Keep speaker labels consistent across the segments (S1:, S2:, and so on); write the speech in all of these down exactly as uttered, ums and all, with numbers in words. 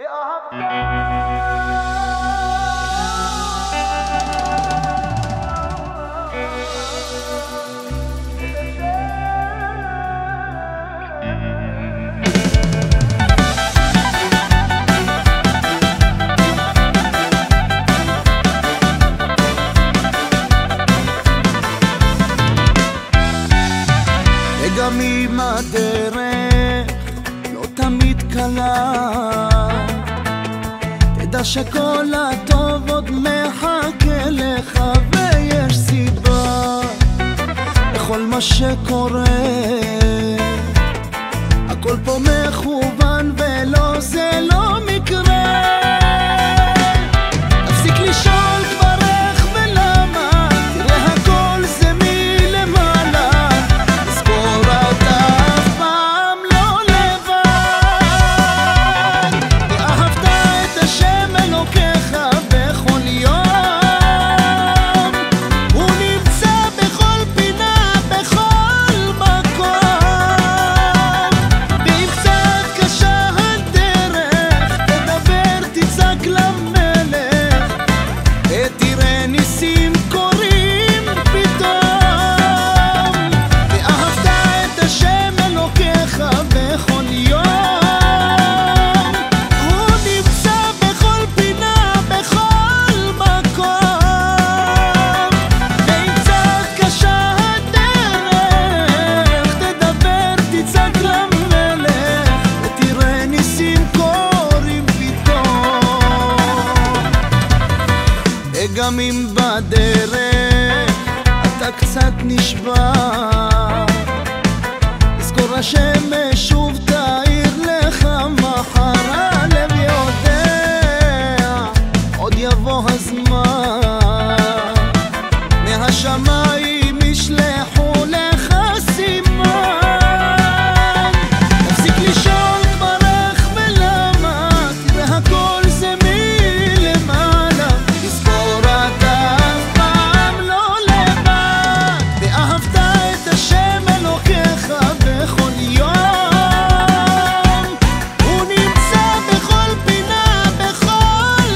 S1: גם אם הדרך לא תמיד קלה, תדע שכל הטוב עוד מחכה לך, ויש סיבה לכל מה שקורה. הכל פה מכוון ולא, זה לא מקרה. תפסיק לשאול כבר איך ולמה, תראה הכל זה מלמעלה. תזכור אתה אף פעם לא לבד, ואהבת את השם אלוקיך בכל יום. הוא נמצא בכל פינה, בכל מקום. ואם קצת קשה הדרך, תדבר, תצעק למלך, ותראה ניסים קורים פתאום. ואהבת את השם אלוקיך בכל יום. הוא נמצא בכל פינה, בכל מקום. ואם קצת קשה הדרך, תדבר, תצעק למלך, ותראה ניסים קורים פתאום. וגם אם בדרך אתה קצת נשבר, תזכור השמש שוב תאיר לך מחר. הלב יודע עוד יבוא הזמן, מהשמיים ישלחו לך סימן. תפסיק לשאול כבר איך ולמה, תראה הכל זה מלמעלה. תזכור אתה אף פעם לא לבד, ואהבת את השם אלוקיך בכל יום. הוא נמצא בכל פינה, בכל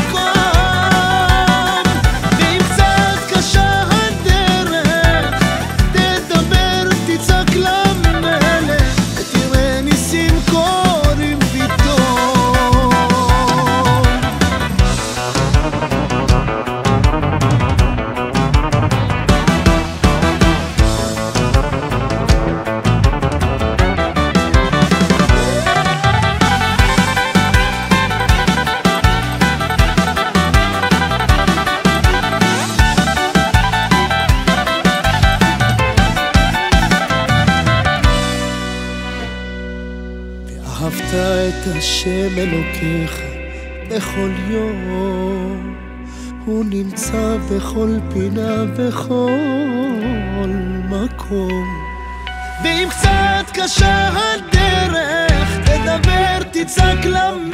S1: מקום. ואם קצת קשה הדרך, תדבר, תצעק למלך, ותראה ניסים קורים פתאום. ואהבת את השם אלוקיך בכל יום. הוא נמצא בכל פינה, בכל מקום. ואם קצת קשה הדרך, תדבר, תצעק למלך,